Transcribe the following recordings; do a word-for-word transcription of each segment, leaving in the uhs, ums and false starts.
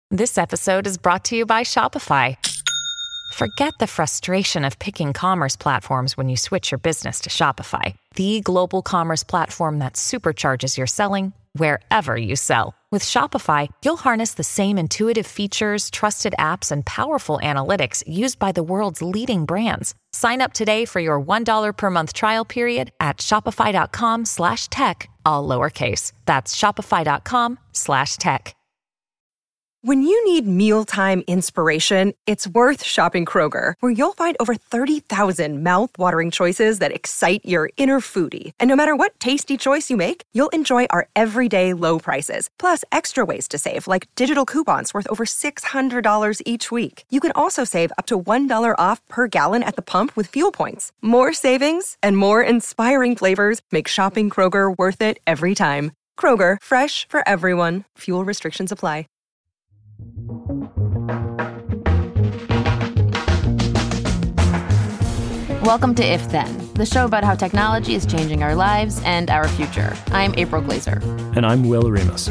This episode is brought to you by Shopify. Forget the frustration of picking commerce platforms when you switch your business to Shopify, the global commerce platform that supercharges your selling wherever you sell. With Shopify, you'll harness the same intuitive features, trusted apps, and powerful analytics used by the world's leading brands. Sign up today for your one dollar per month trial period at shopify.com slash tech, all lowercase. That's shopify.com slash tech. When you need mealtime inspiration, it's worth shopping Kroger, where you'll find over thirty thousand mouth-watering choices that excite your inner foodie. And no matter what tasty choice you make, you'll enjoy our everyday low prices, plus extra ways to save, like digital coupons worth over six hundred dollars each week. You can also save up to one dollar off per gallon at the pump with fuel points. More savings and more inspiring flavors make shopping Kroger worth it every time. Kroger, fresh for everyone. Fuel restrictions apply. Welcome to If Then, the show about how technology is changing our lives and our future. I'm April Glaser. And I'm Will Remus.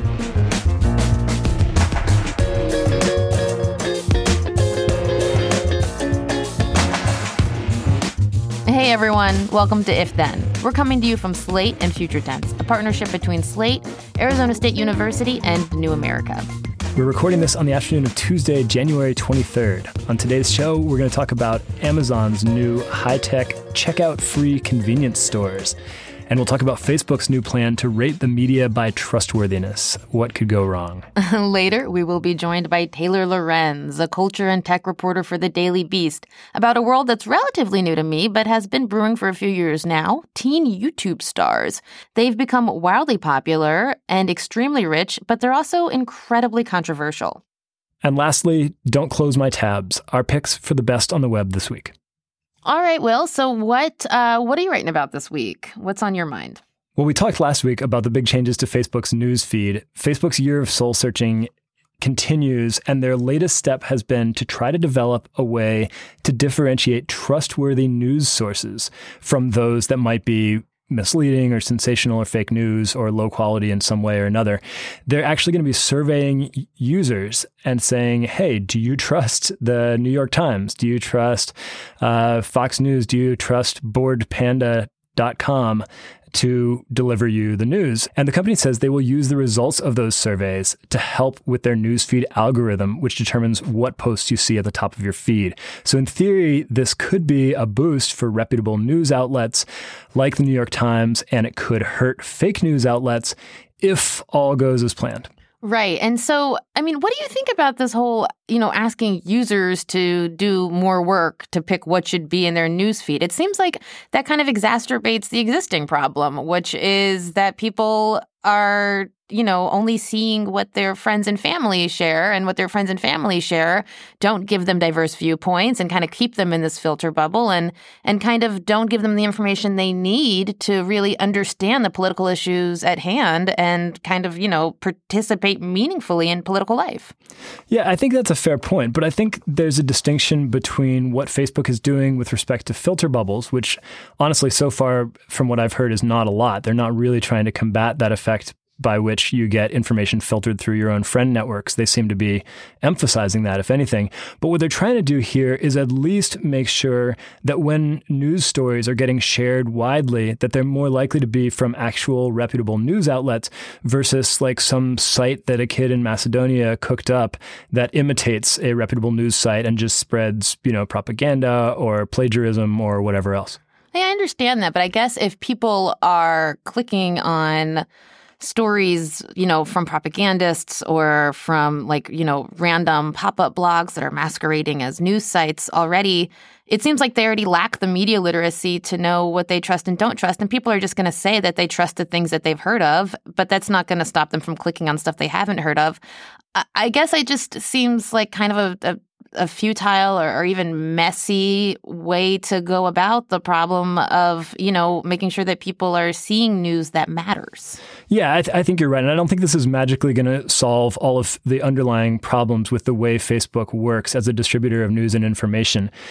Hey everyone, welcome to If Then. We're coming to you from Slate and Future Tense, a partnership between Slate, Arizona State University, and New America. We're recording this on the afternoon of Tuesday, January twenty-third. On today's show, we're going to talk about Amazon's new high-tech, checkout-free convenience stores. And we'll talk about Facebook's new plan to rate the media by trustworthiness. What could go wrong? Later, we will be joined by Taylor Lorenz, a culture and tech reporter for The Daily Beast, about a world that's relatively new to me, but has been brewing for a few years now, teen YouTube stars. They've become wildly popular and extremely rich, but they're also incredibly controversial. And lastly, don't close my tabs. Our picks for the best on the web this week. All right, Will. So what uh, what are you writing about this week? What's on your mind? Well, we talked last week about the big changes to Facebook's news feed. Facebook's year of soul searching continues, and their latest step has been to try to develop a way to differentiate trustworthy news sources from those that might be misleading or sensational or fake news or low quality in some way or another. They're actually going to be surveying users and saying, hey, do you trust the New York Times? Do you trust uh, Fox News? Do you trust bored panda dot com to deliver you the news? And the company says they will use the results of those surveys to help with their newsfeed algorithm, which determines what posts you see at the top of your feed. So in theory, this could be a boost for reputable news outlets like the New York Times, and it could hurt fake news outlets if all goes as planned. Right. And so, I mean, what do you think about this whole, you know, asking users to do more work to pick what should be in their newsfeed? It seems like that kind of exacerbates the existing problem, which is that people are, you know, only seeing what their friends and family share, and what their friends and family share don't give them diverse viewpoints and kind of keep them in this filter bubble, and and kind of don't give them the information they need to really understand the political issues at hand and kind of, you know, participate meaningfully in political life. Yeah, I think that's a fair point, but I think there's a distinction between what Facebook is doing with respect to filter bubbles, which honestly, so far from what I've heard, is not a lot. They're not really trying to combat that effect by which you get information filtered through your own friend networks. They seem to be emphasizing that, if anything. But what they're trying to do here is at least make sure that when news stories are getting shared widely, that they're more likely to be from actual reputable news outlets versus like some site that a kid in Macedonia cooked up that imitates a reputable news site and just spreads, you know, propaganda or plagiarism or whatever else. Hey, I understand that, but I guess if people are clicking on stories, you know, from propagandists or from like, you know, random pop-up blogs that are masquerading as news sites already, it seems like they already lack the media literacy to know what they trust and don't trust. And people are just going to say that they trust the things that they've heard of, but that's not going to stop them from clicking on stuff they haven't heard of. I, I guess it just seems like kind of a, a a futile or, or even messy way to go about the problem of, you know, making sure that people are seeing news that matters. Yeah, I, th- I think you're right. And I don't think this is magically going to solve all of the underlying problems with the way Facebook works as a distributor of news and information.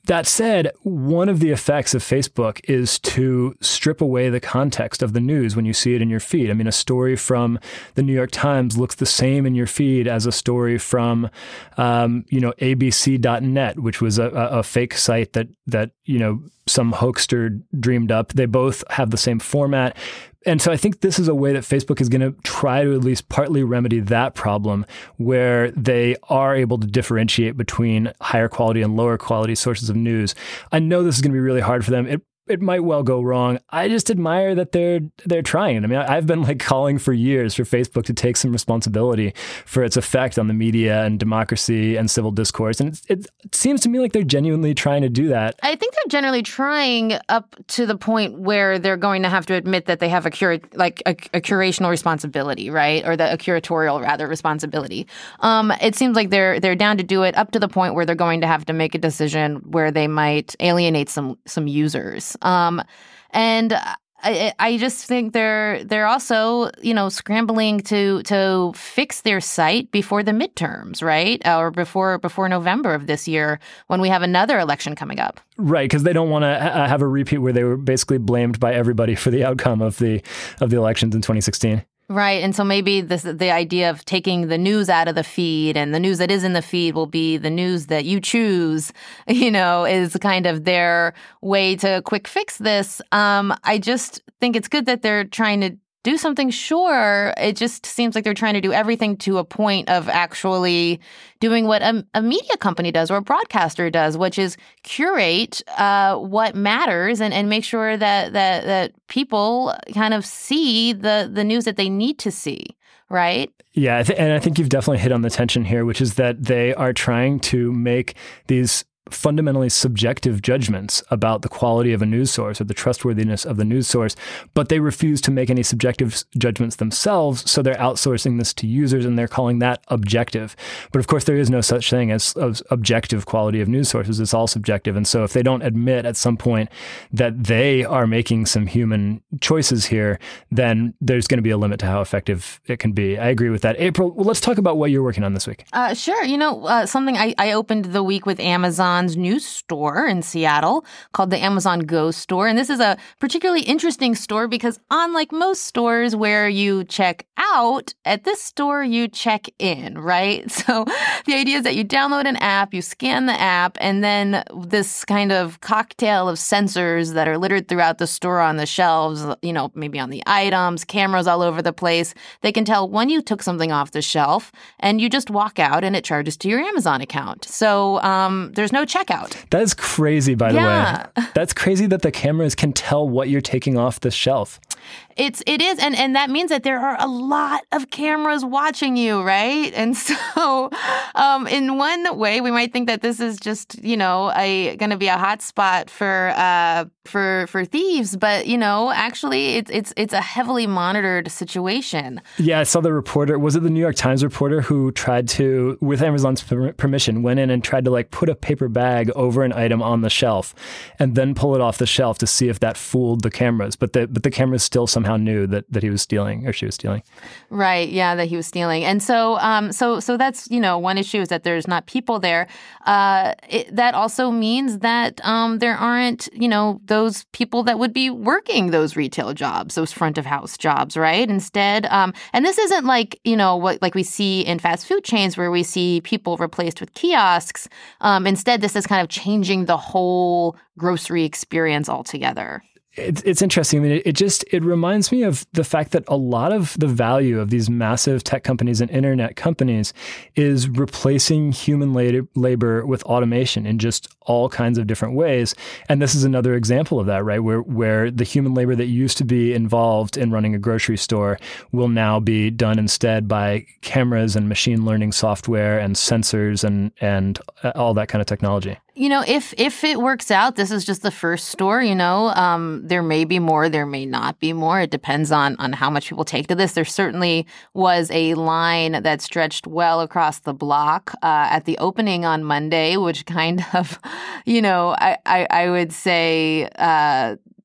That said, one of the effects of Facebook is to strip away the context of the news when you see it in your feed. I mean, a story from the New York Times looks the same in your feed as a story from, um, you know, A B C dot net, which was a, a fake site that that you know some hoaxer dreamed up. They both have the same format. And so I think this is a way that Facebook is going to try to at least partly remedy that problem, where they are able to differentiate between higher quality and lower quality sources of news. I know this is going to be really hard for them. It It might well go wrong. I just admire that they're they're trying. I mean, I've been like calling for years for Facebook to take some responsibility for its effect on the media and democracy and civil discourse. And it, it seems to me like they're genuinely trying to do that. I think they're generally trying up to the point where they're going to have to admit that they have a cura- like a, a curational responsibility, right? Or the, a curatorial rather responsibility. Um, it seems like they're they're down to do it up to the point where they're going to have to make a decision where they might alienate some some users. Um, and I, I just think they're they're also, you know, scrambling to to fix their site before the midterms, right? Or before before November of this year, when we have another election coming up. Right, because they don't want to ha- have a repeat where they were basically blamed by everybody for the outcome of the of the elections in twenty sixteen. Right. And so maybe this, the idea of taking the news out of the feed, and the news that is in the feed will be the news that you choose, you know, is kind of their way to quick fix this. Um, I just think it's good that they're trying to do something. Sure. It just seems like they're trying to do everything to a point of actually doing what a, a media company does or a broadcaster does, which is curate uh, what matters and, and make sure that, that that people kind of see the, the news that they need to see. Right? Yeah. I th- and I think you've definitely hit on the tension here, which is that they are trying to make these fundamentally subjective judgments about the quality of a news source or the trustworthiness of the news source, but they refuse to make any subjective judgments themselves. So they're outsourcing this to users and they're calling that objective. But of course, there is no such thing as, as objective quality of news sources. It's all subjective. And so if they don't admit at some point that they are making some human choices here, then there's going to be a limit to how effective it can be. I agree with that. April, well, let's talk about what you're working on this week. Uh, sure. You know, uh, something I, I opened the week with Amazon's new store in Seattle called the Amazon Go store. And this is a particularly interesting store because unlike most stores where you check out, at this store you check in, right? So the idea is that you download an app, you scan the app, and then this kind of cocktail of sensors that are littered throughout the store on the shelves, you know, maybe on the items, cameras all over the place. They can tell when you took something off the shelf and you just walk out and it charges to your Amazon account. So um, there's no checkout. That is crazy, by the yeah. way. That's crazy that the cameras can tell what you're taking off the shelf. It's it is, and and that means that there are a lot of cameras watching you, right? And so, um, in one way, we might think that this is just you know a going to be a hot spot for uh for for thieves, but you know actually it's it's it's a heavily monitored situation. Yeah, I saw the reporter. Was it the New York Times reporter who tried to, with Amazon's per- permission, went in and tried to like put a paper bag over an item on the shelf, and then pull it off the shelf to see if that fooled the cameras. But the but the cameras still somehow knew that, that he was stealing or she was stealing. Right. Yeah, that he was stealing. And so um, so so that's, you know, one issue is that there's not people there. Uh, it, that also means that um, there aren't, you know, those people that would be working those retail jobs, those front of house jobs, right? Instead, um, and this isn't like, you know, what like we see in fast food chains where we see people replaced with kiosks. Um, instead, this is kind of changing the whole grocery experience altogether. It's it's interesting. I mean, it, it just, it reminds me of the fact that a lot of the value of these massive tech companies and internet companies is replacing human labor, labor with automation in just all kinds of different ways. And this is another example of that, right? Where, where the human labor that used to be involved in running a grocery store will now be done instead by cameras and machine learning software and sensors and, and all that kind of technology. You know, if if it works out, this is just the first store, you know, um, there may be more, there may not be more. It depends on on how much people take to this. There certainly was a line that stretched well across the block uh, at the opening on Monday, which kind of, you know, I, I, I would say uh,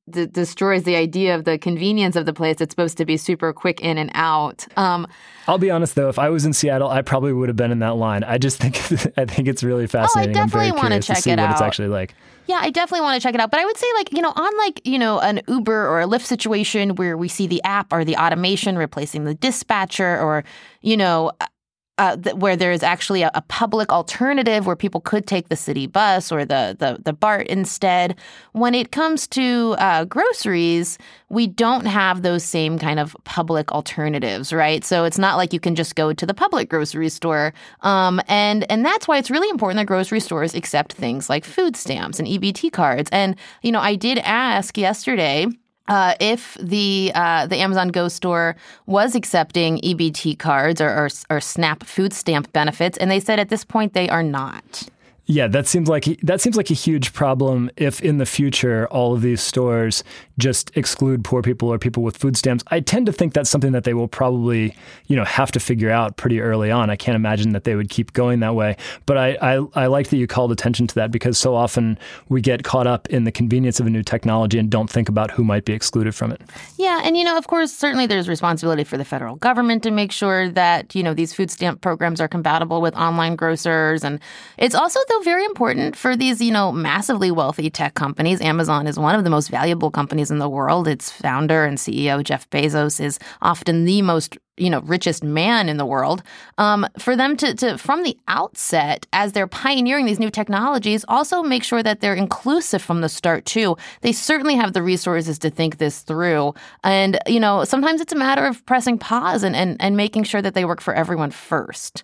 d- destroys the idea of the convenience of the place. It's supposed to be super quick in and out. Um, I'll be honest, though, if I was in Seattle, I probably would have been in that line. I just think I think it's really fascinating. Oh, I definitely want to check to see it what out. It's actually like. Yeah, I definitely want to check it out. But I would say, like, you know, on like, you know, an Uber or a Lyft situation where we see the app or the automation replacing the dispatcher, or, you know, Uh, th- where there is actually a, a public alternative where people could take the city bus or the the, the BART instead. When it comes to uh, groceries, we don't have those same kind of public alternatives, right? So it's not like you can just go to the public grocery store. Um, and, and that's why it's really important that grocery stores accept things like food stamps and E B T cards. And, you know, I did ask yesterday Uh, if the uh, the Amazon Go store was accepting E B T cards or, or, or SNAP food stamp benefits, and they said at this point they are not. Yeah, that seems like that seems like a huge problem if in the future all of these stores just exclude poor people or people with food stamps. I tend to think that's something that they will probably, you know, have to figure out pretty early on. I can't imagine that they would keep going that way. But I, I, I like that you called attention to that, because so often we get caught up in the convenience of a new technology and don't think about who might be excluded from it. Yeah, and, you know, of course, certainly there's responsibility for the federal government to make sure that, you know, these food stamp programs are compatible with online grocers. And it's also, though, very important for these, you know, massively wealthy tech companies. Amazon is one of the most valuable companies in the world. Its founder and C E O, Jeff Bezos, is often the most, you know, richest man in the world. Um, for them to, to, from the outset, as they're pioneering these new technologies, also make sure that they're inclusive from the start, too. They certainly have the resources to think this through. And, you know, sometimes it's a matter of pressing pause and, and, and making sure that they work for everyone first.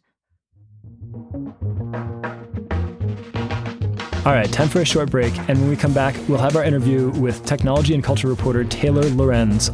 All right, time for a short break. And when we come back, we'll have our interview with technology and culture reporter Taylor Lorenz.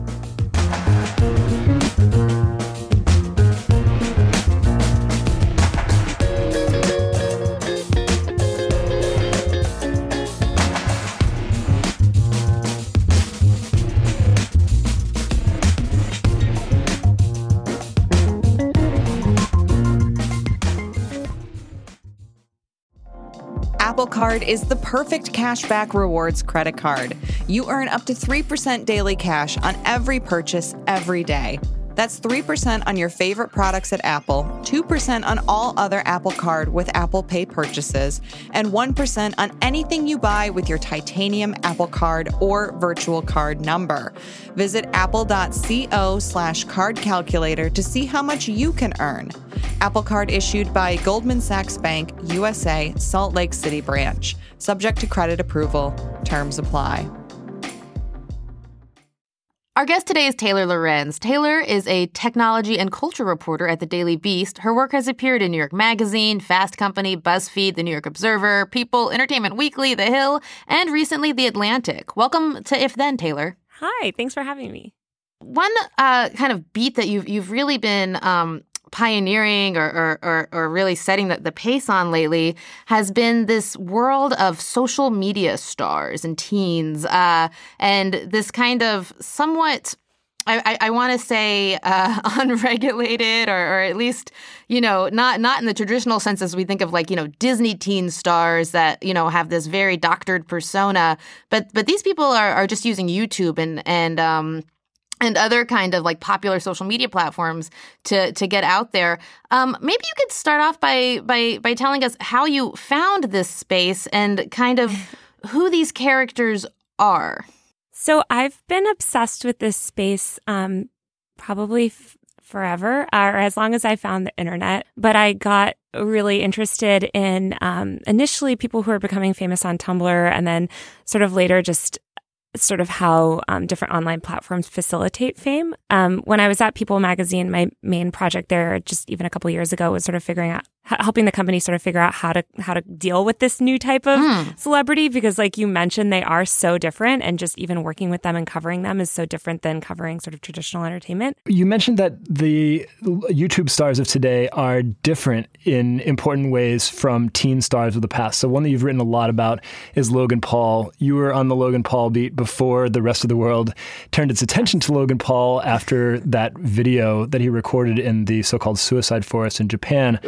Apple Card is the perfect cashback rewards credit card. You earn up to three percent daily cash on every purchase every day. That's three percent on your favorite products at Apple, two percent on all other Apple Card with Apple Pay purchases, and one percent on anything you buy with your titanium Apple Card or virtual card number. Visit apple.co slash card calculator to see how much you can earn. Apple Card issued by Goldman Sachs Bank, U S A, Salt Lake City branch. Subject to credit approval. Terms apply. Our guest today is Taylor Lorenz. Taylor is a technology and culture reporter at the Daily Beast. Her work has appeared in New York Magazine, Fast Company, BuzzFeed, The New York Observer, People, Entertainment Weekly, The Hill, and recently The Atlantic. Welcome to If Then, Taylor. Hi, thanks for having me. One uh, kind of beat that you've you've really been um, pioneering or, or, or, or really setting the, the pace on lately has been this world of social media stars and teens, uh, and this kind of somewhat, I, I, I want to say, uh, unregulated, or, or at least, you know, not not in the traditional sense as we think of, like, you know, Disney teen stars that, you know, have this very doctored persona, but but these people are are just using YouTube and and um. and other kind of like popular social media platforms to to get out there. Um, maybe you could start off by by by telling us how you found this space and kind of who these characters are. So I've been obsessed with this space um, probably f- forever, or as long as I found the internet. But I got really interested in um, initially people who are becoming famous on Tumblr, and then sort of later just sort of how um, different online platforms facilitate fame. Um, when I was at People magazine, my main project there just even a couple of years ago was sort of figuring out, helping the company sort of figure out how to how to deal with this new type of mm. celebrity, because like you mentioned, they are so different, and just even working with them and covering them is so different than covering sort of traditional entertainment. You mentioned that the YouTube stars of today are different in important ways from teen stars of the past. So one that you've written a lot about is Logan Paul. You were on the Logan Paul beat before the rest of the world turned its attention to Logan Paul after that video that he recorded in the so-called suicide forest in Japan. It was all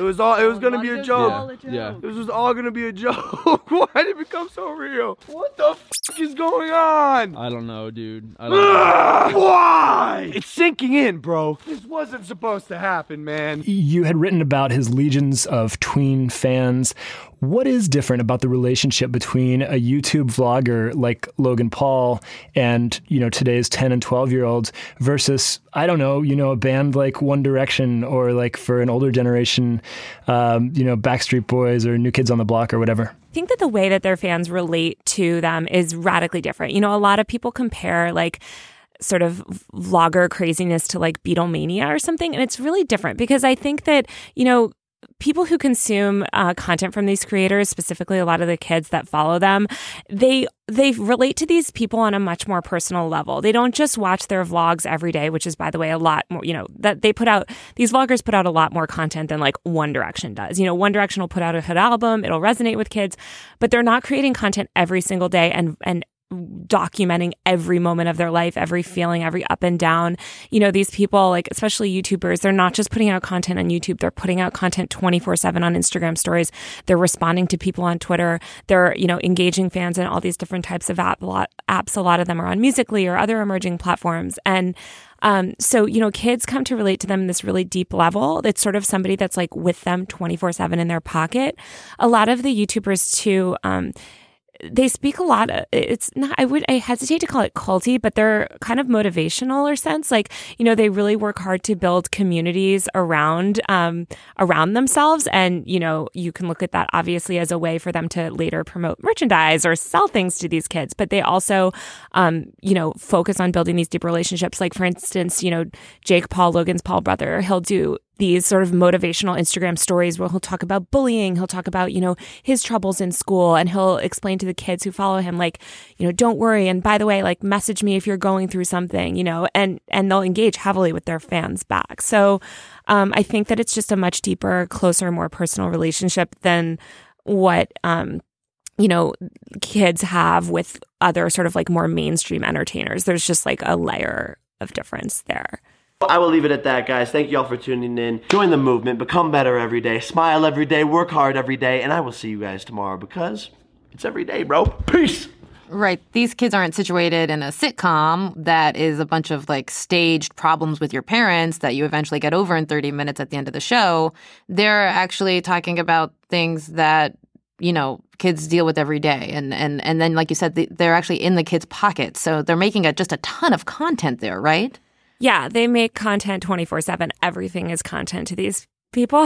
it was gonna be a joke. Yeah. yeah. This was all gonna be a joke. Why did it become so real? What the f is going on? I don't know, dude. I don't know. Why? It's sinking in, bro. This wasn't supposed to happen, man. You had written about his legions of tween fans. What is different about the relationship between a YouTube vlogger like Logan Paul and, you know, today's ten and twelve year olds versus, I don't know, you know, a band like One Direction or like for an older generation, um, you know, Backstreet Boys or New Kids on the Block or whatever? I think that the way that their fans relate to them is radically different. You know, a lot of people compare like sort of vlogger craziness to like Beatlemania or something. And it's really different because I think that, you know, people who consume uh, content from these creators, specifically a lot of the kids that follow them, they they relate to these people on a much more personal level. They don't just watch their vlogs every day, which is, by the way, a lot more, you know, that they put out, these vloggers put out a lot more content than like One Direction does. You know, One Direction will put out a hit album, it'll resonate with kids, but they're not creating content every single day and and documenting every moment of their life, every feeling, every up and down. You know, these people, like especially YouTubers, they're not just putting out content on YouTube, they're putting out content twenty-four seven on Instagram stories. They're responding to people on Twitter. They're, you know, engaging fans in all these different types of app, apps. A lot of them are on Musical.ly or other emerging platforms. And Um, so, you know, kids come to relate to them in this really deep level. It's sort of somebody that's like with them twenty-four seven in their pocket. A lot of the YouTubers too, um, they speak a lot. It's not, I would, I hesitate to call it culty, but they're kind of motivational or sense. Like, you know, they really work hard to build communities around, um, around themselves. And, you know, you can look at that obviously as a way for them to later promote merchandise or sell things to these kids. But they also, um, you know, focus on building these deep relationships. Like, for instance, you know, Jake Paul, Logan's Paul brother, he'll do these sort of motivational Instagram stories where he'll talk about bullying. He'll talk about, you know, his troubles in school, and he'll explain to the kids who follow him, like, you know, don't worry. And by the way, like, message me if you're going through something, you know, and, and they'll engage heavily with their fans back. So um, I think that it's just a much deeper, closer, more personal relationship than what, um, you know, kids have with other sort of like more mainstream entertainers. There's just like a layer of difference there. I will leave it at that, guys. Thank you all for tuning in. Join the movement, become better every day, smile every day, work hard every day, and I will see you guys tomorrow because it's every day, bro. Peace! Right. These kids aren't situated in a sitcom that is a bunch of like staged problems with your parents that you eventually get over in thirty minutes at the end of the show. They're actually talking about things that, you know, kids deal with every day. And and, and then, like you said, they're actually in the kids' pockets. So they're making a, just a ton of content there, right? Yeah, they make content twenty-four seven. Everything is content to these people.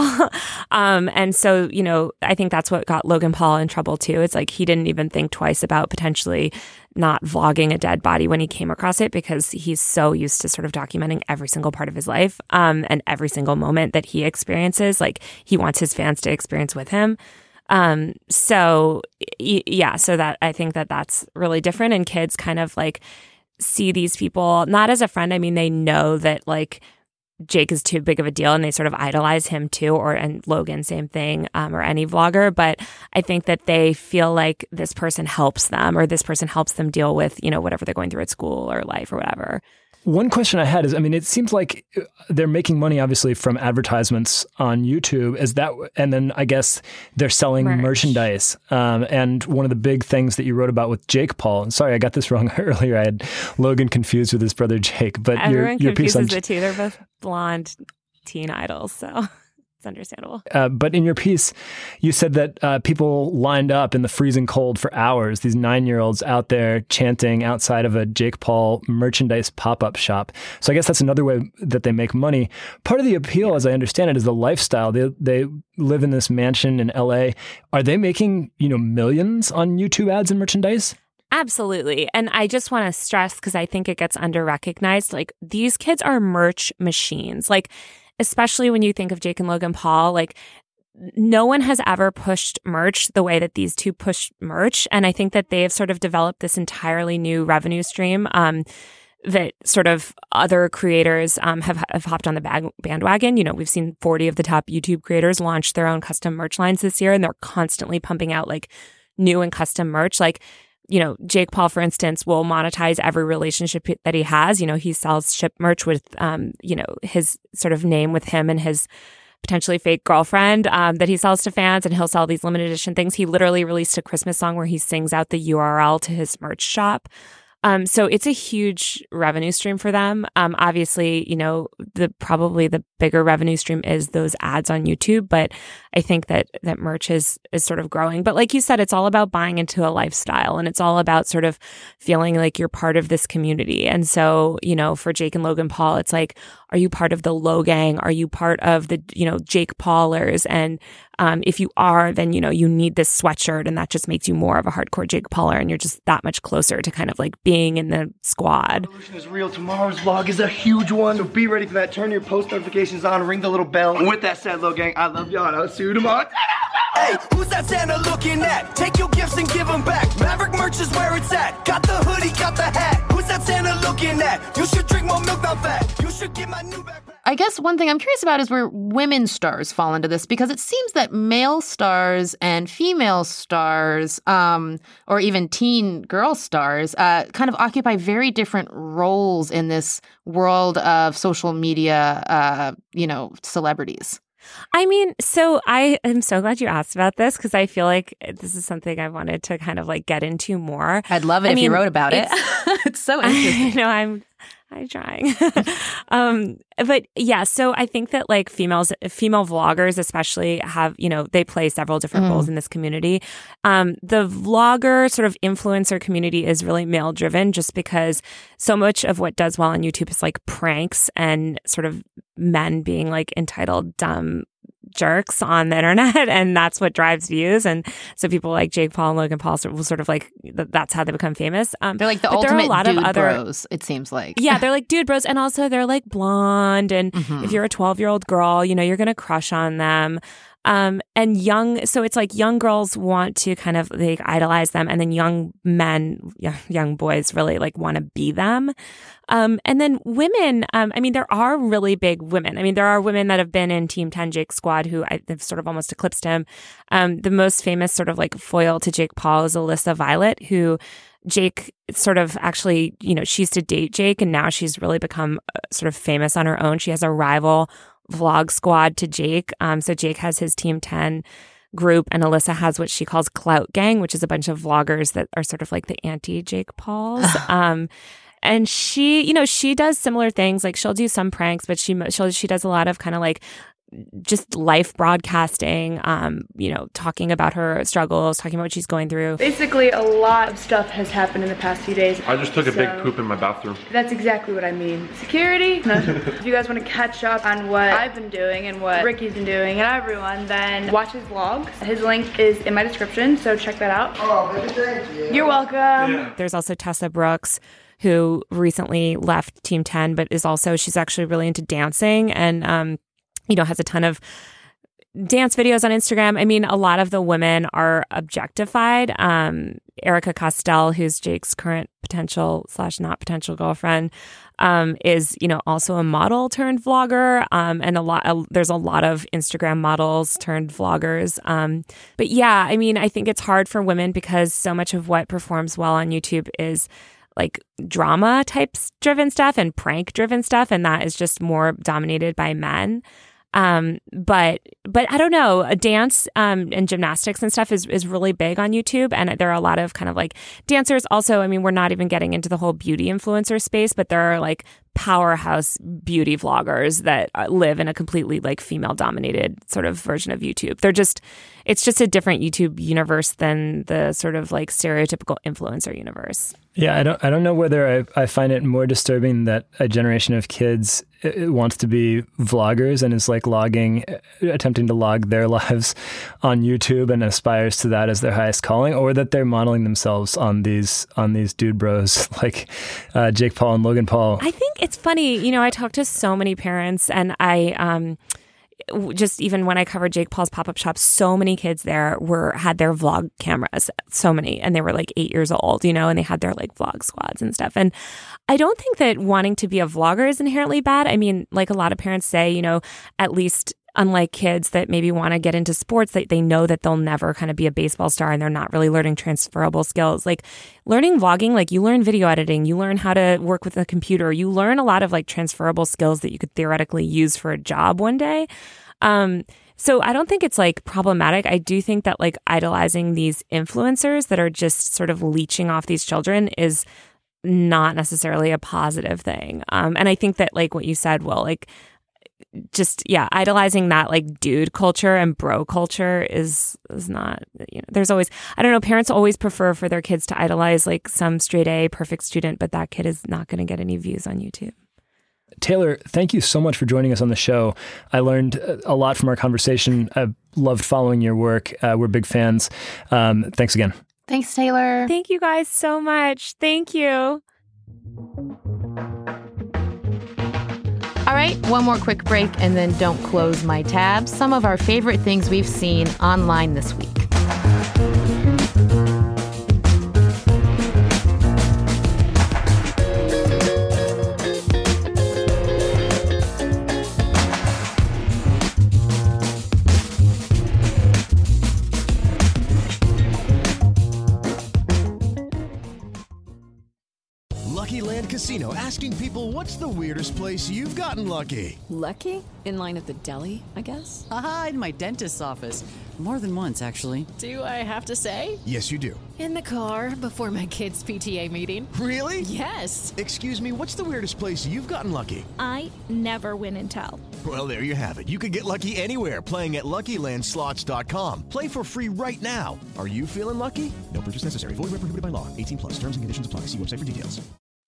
um, and so, you know, I think that's what got Logan Paul in trouble too. It's like he didn't even think twice about potentially not vlogging a dead body when he came across it because he's so used to sort of documenting every single part of his life um, and every single moment that he experiences. Like he wants his fans to experience with him. Um, so, y- yeah, so that I think that that's really different. And kids kind of like see these people not as a friend. I mean, they know that like Jake is too big of a deal and they sort of idolize him too, or and Logan, same thing, um, or any vlogger. But I think that they feel like this person helps them or this person helps them deal with, you know, whatever they're going through at school or life or whatever. One question I had is, I mean, it seems like they're making money, obviously, from advertisements on YouTube. Is that, and then I guess they're selling Merch. merchandise. Um, and one of the big things that you wrote about with Jake Paul, and sorry, I got this wrong earlier. I had Logan confused with his brother Jake, but everyone your, your piece on confuses the two. They're both blonde teen idols, so it's understandable. Uh, but in your piece, you said that uh, people lined up in the freezing cold for hours, these nine-year-olds out there chanting outside of a Jake Paul merchandise pop-up shop. So I guess that's another way that they make money. Part of the appeal, as I understand it, is the lifestyle. They they live in this mansion in L A. Are they making, you know, millions on YouTube ads and merchandise? Absolutely. And I just want to stress, because I think it gets under-recognized, like these kids are merch machines. Like, especially when you think of Jake and Logan Paul, like no one has ever pushed merch the way that these two push merch. And I think that they have sort of developed this entirely new revenue stream um, that sort of other creators um, have, have hopped on the bag, bandwagon. You know, we've seen forty of the top YouTube creators launch their own custom merch lines this year, and they're constantly pumping out like new and custom merch. Like, you know, Jake Paul, for instance, will monetize every relationship that he has. You know, he sells ship merch with, um, you know, his sort of name with him and his potentially fake girlfriend um, that he sells to fans, and he'll sell these limited edition things. He literally released a Christmas song where he sings out the U R L to his merch shop. Um, so it's a huge revenue stream for them. Um, obviously, you know, the probably the bigger revenue stream is those ads on YouTube, but I think that that merch is is sort of growing. But like you said, it's all about buying into a lifestyle, and it's all about sort of feeling like you're part of this community. And so, you know, for Jake and Logan Paul, it's like, are you part of the Low Gang? Are you part of the, you know, Jake Paulers? And um, if you are, then, you know, you need this sweatshirt, and that just makes you more of a hardcore Jake Pauler, and you're just that much closer to kind of like being in the squad. Revolution is real. Tomorrow's vlog is a huge one, so be ready for that. Turn your post notifications on, ring the little bell. And with that said, Low Gang, I love y'all, and I'll see you tomorrow. Hey, who's that Santa looking at? Take your gifts and give them back. Maverick merch is where it's at. Got the hoodie, got the hat. Who's that Santa looking at? You should drink more milk, not fat. You should get my new backpack. I guess one thing I'm curious about is where women stars fall into this, because it seems that male stars and female stars, um, or even teen girl stars, uh, kind of occupy very different roles in this world of social media, uh, you know, celebrities. I mean, so I am so glad you asked about this, because I feel like this is something I wanted to kind of like get into more. I'd love it I if mean, you wrote about it. it's, it's so interesting. I know I'm I'm trying. um, but yeah, so I think that like females, female vloggers especially have, you know, they play several different mm. roles in this community. Um, the vlogger sort of influencer community is really male driven, just because so much of what does well on YouTube is like pranks and sort of men being like entitled dumb jerks on the internet, and that's what drives views. And so people like Jake Paul and Logan Paul will sort of like, that's how they become famous. Um, they're like the ultimate a lot dude of other, bros, it seems like. Yeah, they're like dude bros. And also they're like blonde. And mm-hmm. if you're a twelve-year-old girl, you know, you're going to crush on them. Um, and young, so it's like young girls want to kind of like idolize them, and then young men, young boys really like want to be them. Um, and then women, um, I mean, there are really big women. I mean, there are women that have been in Team ten Jake Squad who I, have sort of almost eclipsed him. Um, the most famous sort of like foil to Jake Paul is Alyssa Violet, who Jake sort of actually, you know, she used to date Jake, and now she's really become uh, sort of famous on her own. She has a rival vlog squad to Jake. Um, so Jake has his Team ten group, and Alyssa has what she calls Clout Gang, which is a bunch of vloggers that are sort of like the anti-Jake Pauls. um, and she, you know, she does similar things. Like she'll do some pranks, but she she'll, she does a lot of kind of like just life broadcasting, um, you know, talking about her struggles, talking about what she's going through. Basically, a lot of stuff has happened in the past few days. I just took so, a big poop in my bathroom. That's exactly what I mean. Security? No. If you guys want to catch up on what I've been doing and what Ricky's been doing and everyone, then watch his vlogs. His link is in my description, so check that out. Oh, baby, thank you. You're welcome. Yeah. There's also Tessa Brooks, who recently left Team ten, but is also, she's actually really into dancing, and um, you know, has a ton of dance videos on Instagram. I mean, a lot of the women are objectified. Um, Erica Costell, who's Jake's current potential slash not potential girlfriend, um, is, you know, also a model turned vlogger. Um, and a lot, uh, there's a lot of Instagram models turned vloggers. Um, but yeah, I mean, I think it's hard for women because so much of what performs well on YouTube is like drama types driven stuff and prank driven stuff. And that is just more dominated by men. Um, but, but I don't know, a dance, um, and gymnastics and stuff is, is really big on YouTube. And there are a lot of kind of like dancers also. I mean, we're not even getting into the whole beauty influencer space, but there are like powerhouse beauty vloggers that live in a completely like female dominated sort of version of YouTube. They're just, it's just a different YouTube universe than the sort of like stereotypical influencer universe. Yeah, I don't I don't know whether I, I find it more disturbing that a generation of kids wants to be vloggers and is like logging, attempting to log their lives on YouTube and aspires to that as their highest calling, or that they're modeling themselves on these on these dude bros like uh, Jake Paul and Logan Paul. I think it's funny, you know, I talk to so many parents, and I um just even when I covered Jake Paul's pop-up shop, so many kids there were had their vlog cameras, so many, and they were like eight years old, you know, and they had their like vlog squads and stuff. And I don't think that wanting to be a vlogger is inherently bad. I mean, like a lot of parents say, you know, at least unlike kids that maybe want to get into sports, that they know that they'll never kind of be a baseball star and they're not really learning transferable skills. Like learning vlogging, like you learn video editing, you learn how to work with a computer, you learn a lot of like transferable skills that you could theoretically use for a job one day. Um, so I don't think it's like problematic. I do think that like idolizing these influencers that are just sort of leeching off these children is not necessarily a positive thing. Um, and I think that like what you said, Will, like just, yeah, idolizing that like dude culture and bro culture is is not, you know, there's always, I don't know, parents always prefer for their kids to idolize like some straight A perfect student, but that kid is not going to get any views on YouTube. Taylor, thank you so much for joining us on the show. I learned a lot from our conversation. I loved following your work. Uh, we're big fans. Um, thanks again. Thanks, Taylor. Thank you guys so much. Thank you. All right, one more quick break and then don't close my tabs. Some of our favorite things we've seen online this week. Lucky Land Casino, asking people, what's the weirdest place you've gotten lucky? Lucky? In line at the deli, I guess? Aha, in my dentist's office. More than once, actually. Do I have to say? Yes, you do. In the car before my kids' P T A meeting. Really? Yes. Excuse me, what's the weirdest place you've gotten lucky? I never win and tell. Well, there you have it. You can get lucky anywhere, playing at Lucky Land Slots dot com. Play for free right now. Are you feeling lucky? No purchase necessary. Void where prohibited by law. eighteen plus. Terms and conditions apply. See website for details.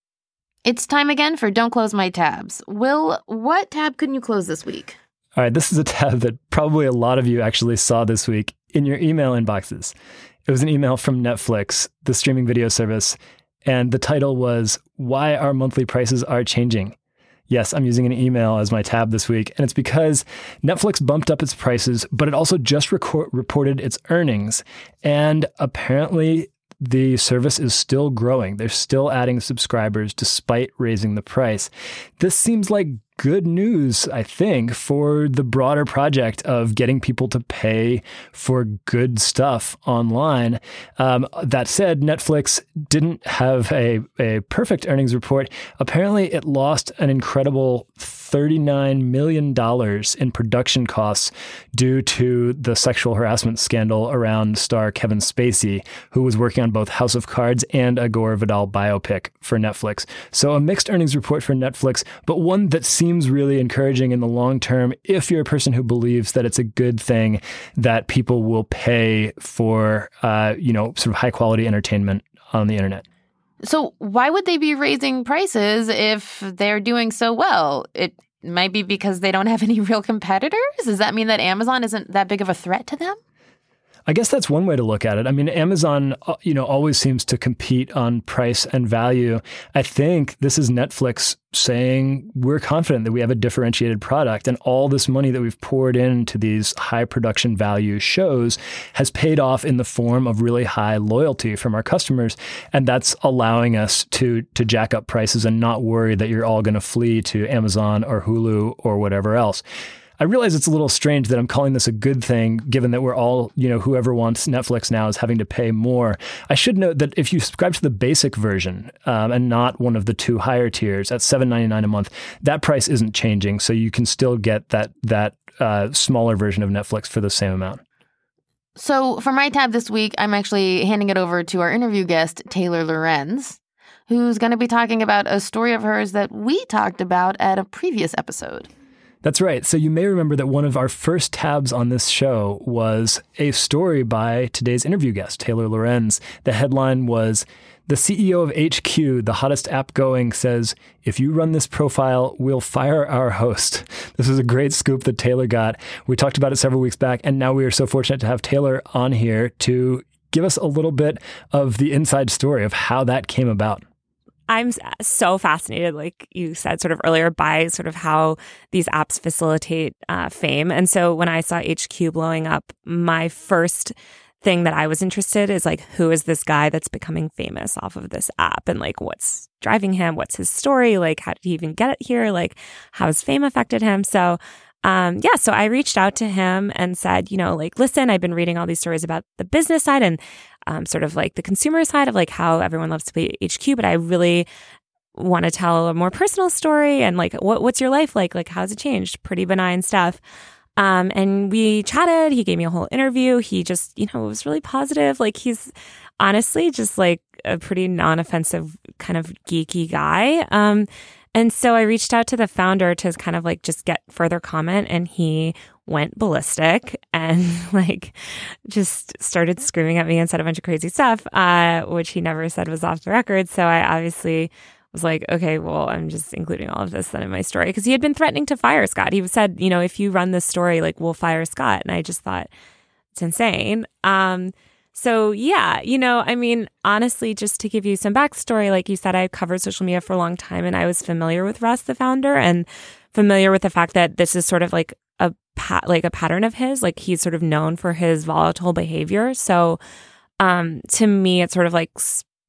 It's time again for Don't Close My Tabs. Will, what tab couldn't you close this week? All right, this is a tab that probably a lot of you actually saw this week in your email inboxes. It was an email from Netflix, the streaming video service, and the title was, Why Our Monthly Prices Are Changing. Yes, I'm using an email as my tab this week, and it's because Netflix bumped up its prices, but it also just record- reported its earnings, and apparently the service is still growing. They're still adding subscribers despite raising the price. This seems like good news, I think, for the broader project of getting people to pay for good stuff online. Um, that said, Netflix didn't have a, a perfect earnings report. Apparently, it lost an incredible thirty-nine million dollars in production costs due to the sexual harassment scandal around star Kevin Spacey, who was working on both House of Cards and a Gore Vidal biopic for Netflix. So a mixed earnings report for Netflix, but one that seems really encouraging in the long term if you're a person who believes that it's a good thing that people will pay for, uh, you know, sort of high quality entertainment on the internet. So why would they be raising prices if they're doing so well? It might be because they don't have any real competitors? Does that mean that Amazon isn't that big of a threat to them? I guess that's one way to look at it. I mean, Amazon, you know, always seems to compete on price and value. I think this is Netflix saying we're confident that we have a differentiated product, and all this money that we've poured into these high production value shows has paid off in the form of really high loyalty from our customers. And that's allowing us to to jack up prices and not worry that you're all going to flee to Amazon or Hulu or whatever else. I realize it's a little strange that I'm calling this a good thing, given that we're all, you know, whoever wants Netflix now is having to pay more. I should note that if you subscribe to the basic version um, and not one of the two higher tiers at seven dollars and ninety-nine cents a month, that price isn't changing. So you can still get that that uh, smaller version of Netflix for the same amount. So for my tab this week, I'm actually handing it over to our interview guest, Taylor Lorenz, who's going to be talking about a story of hers that we talked about at a previous episode. That's right. So you may remember that one of our first tabs on this show was a story by today's interview guest, Taylor Lorenz. The headline was, "The C E O of H Q, the hottest app going, says, if you run this profile, we'll fire our host." This was a great scoop that Taylor got. We talked about it several weeks back, and now we are so fortunate to have Taylor on here to give us a little bit of the inside story of how that came about. I'm so fascinated, like you said sort of earlier, by sort of how these apps facilitate uh, fame. And so when I saw H Q blowing up, my first thing that I was interested in is like, who is this guy that's becoming famous off of this app? And like, what's driving him? What's his story? Like, how did he even get it here? Like, how has fame affected him? So Um, yeah, so I reached out to him and said, you know, like, listen, I've been reading all these stories about the business side and um, sort of like the consumer side of like how everyone loves to play H Q, but I really want to tell a more personal story and like, what what's your life like? Like, how's it changed? Pretty benign stuff. Um, and we chatted. He gave me a whole interview. He just, you know, was really positive. Like, he's honestly just like a pretty non-offensive kind of geeky guy. Um, and so I reached out to the founder to kind of like just get further comment, and he went ballistic and like just started screaming at me and said a bunch of crazy stuff, uh, which he never said was off the record. So I obviously was like, okay, well, I'm just including all of this then in my story, because he had been threatening to fire Scott. He said, you know, if you run this story, like, we'll fire Scott. And I just thought, it's insane. Um, so yeah, you know, I mean, honestly, just to give you some backstory, like you said, I covered social media for a long time, and I was familiar with Russ, the founder, and familiar with the fact that this is sort of like a pa- like a pattern of his. Like, he's sort of known for his volatile behavior. So um, to me, it's sort of like,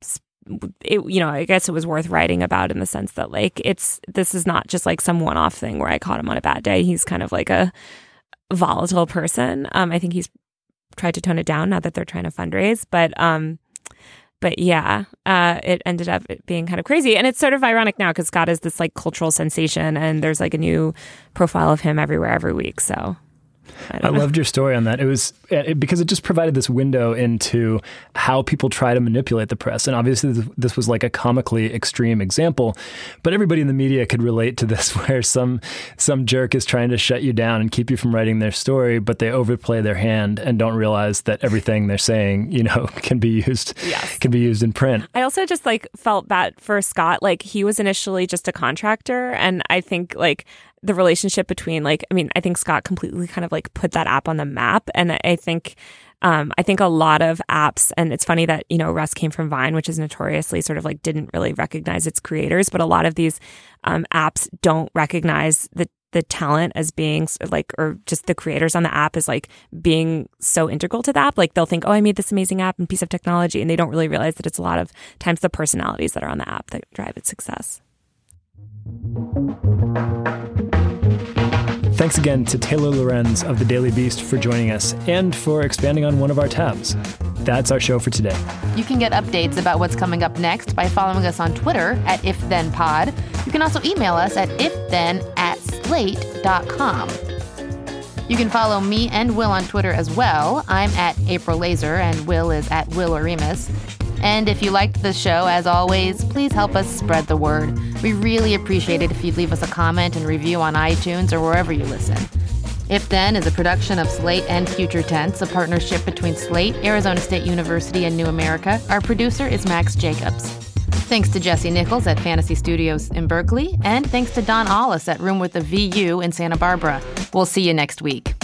it, you know, I guess it was worth writing about in the sense that, like, it's this is not just like some one-off thing where I caught him on a bad day. He's kind of like a volatile person. Um, I think he's tried to tone it down now that they're trying to fundraise, but um, but yeah, uh, it ended up being kind of crazy. And it's sort of ironic now because Scott is this like cultural sensation, and there's like a new profile of him everywhere every week. So I, I loved your story on that. It was it, because it just provided this window into how people try to manipulate the press. And obviously this, this was like a comically extreme example, but everybody in the media could relate to this, where some some jerk is trying to shut you down and keep you from writing their story, but they overplay their hand and don't realize that everything they're saying, you know, can be used yes. can be used in print. I also just like felt bad for Scott. Like, he was initially just a contractor, and I think like the relationship between like, I mean, I think Scott completely kind of like put that app on the map. And I think, um, I think a lot of apps, and it's funny that, you know, Russ came from Vine, which is notoriously sort of like didn't really recognize its creators, but a lot of these um, apps don't recognize the the talent as being like, or just the creators on the app as like being so integral to the app. Like, they'll think, oh, I made this amazing app and piece of technology. And they don't really realize that it's a lot of times the personalities that are on the app that drive its success. Thanks again to Taylor Lorenz of The Daily Beast for joining us and for expanding on one of our tabs. That's our show for today. You can get updates about what's coming up next by following us on Twitter at IfThenPod. You can also email us at ifthen at slate dot com. You can follow me and Will on Twitter as well. I'm at April Laser, and Will is at Will Oremus. And if you liked the show, as always, please help us spread the word. We really appreciate it if you'd leave us a comment and review on iTunes or wherever you listen. If Then is a production of Slate and Future Tense, a partnership between Slate, Arizona State University, and New America. Our producer is Max Jacobs. Thanks to Jesse Nichols at Fantasy Studios in Berkeley, and thanks to Don Allis at Room with the V U in Santa Barbara. We'll see you next week.